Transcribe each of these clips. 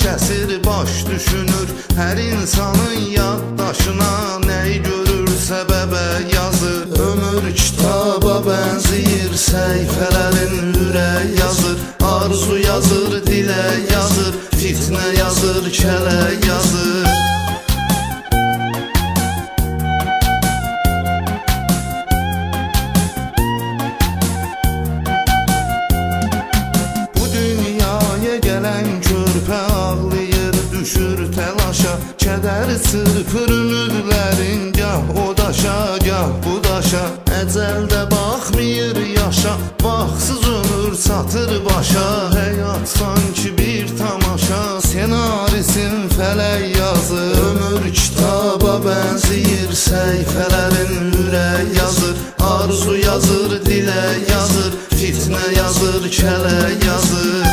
kəsir baş düşünür. Hər insanın yaddaşına nəyi görürsə bəbə yazır. Ömür kitaba bənziyir, səhifələrin ürək yazır. Arzu yazır, dilə yazır, fitnə yazır, kələk yazır. Gələn körpə ağlayır, düşür təlaşa. Kədər çırpır ümidlərin, gah o daşa, gah bu daşa. Əcəldə baxmayır yaşa, baxsız ömür çatır başa. Həyat sanki bir tamaşa, senarisin fələk yazır. Ömür kitaba bənziyir, səhifələrin ürək yazır. Arzu yazır, dilə yazır, fitnə yazır, kələk yazır.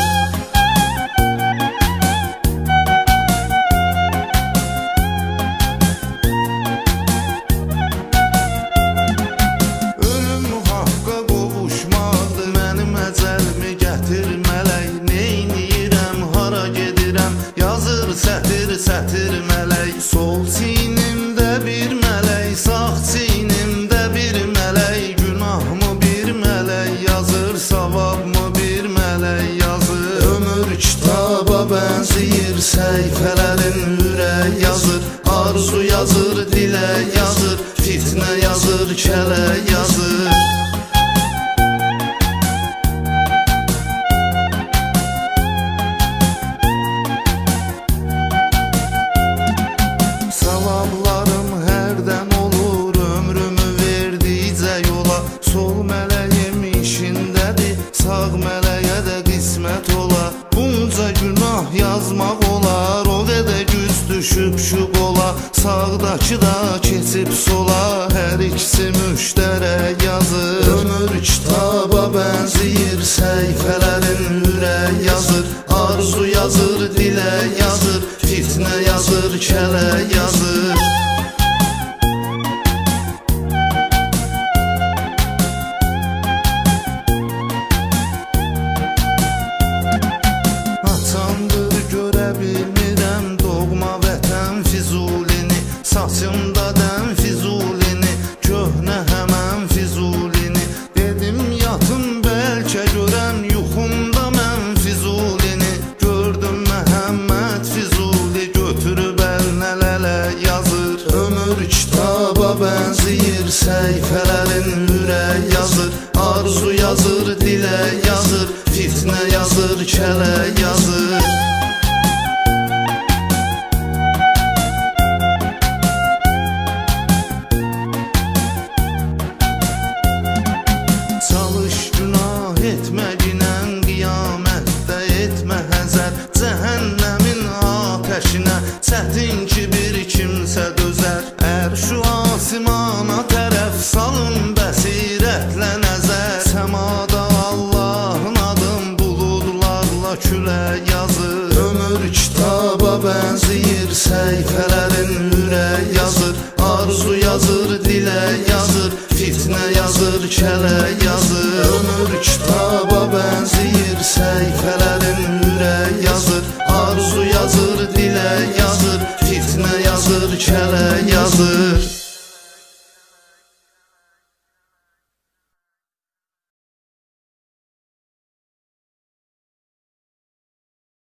Sətir mələk, sol çiynimdə bir mələk, sağ çiynimdə bir mələk. Günahmı bir mələk yazır, savabmı bir mələk yazır. Ömür kitaba bənziyir, səhifələrin ürək yazır. Arzu yazır, dilə yazır, fitnə yazır, kələk yazır. Sol mələyim işindədir, sağ mələyə də qismət ola. Bunca günah yazmaq olar, o qədər güz düşüb şu qola. Sağdakı da keçib sola, hər ikisi müştərək yazır. Ömür kitaba bənziyir, səhifələrin ürək yazır. Arzu yazır, dilə yazır, fitnə yazır, kələk yazır. Bilmirəm doğma vətən Füzulini, saçımda dən Füzulini, köhnə həmən Füzulini. Dedim yatım bəlkə görəm yuxumda mən Füzulini. Gördüm Məhəmməd Füzuli, götürüb əlinə lələ yazır. Ömür kitaba bənziyir, səhifələrin ürək yazır. Arzu yazır, dilə yazır, fitnə yazır, kələk yazır. Etməginən qiyamətdə etmə həzər. Cəhənnəmin atəşinə çətin ki bir kimsə dözər. Ərş-ü asimana tərəf salın bəsirətlə nəzər. Səmada Allahın adın buludlarla külək yazır. Ömür kitaba bənziyir, səhifələrin ürək yazır. Arzu yazır, dilə yazır, fitnə yazır, kələk yazır. Ömür kitaba bənziyir, səhifələrin ürək yazır. Arzu yazır, dilə yazır, fitnə yazır, kələk yazır.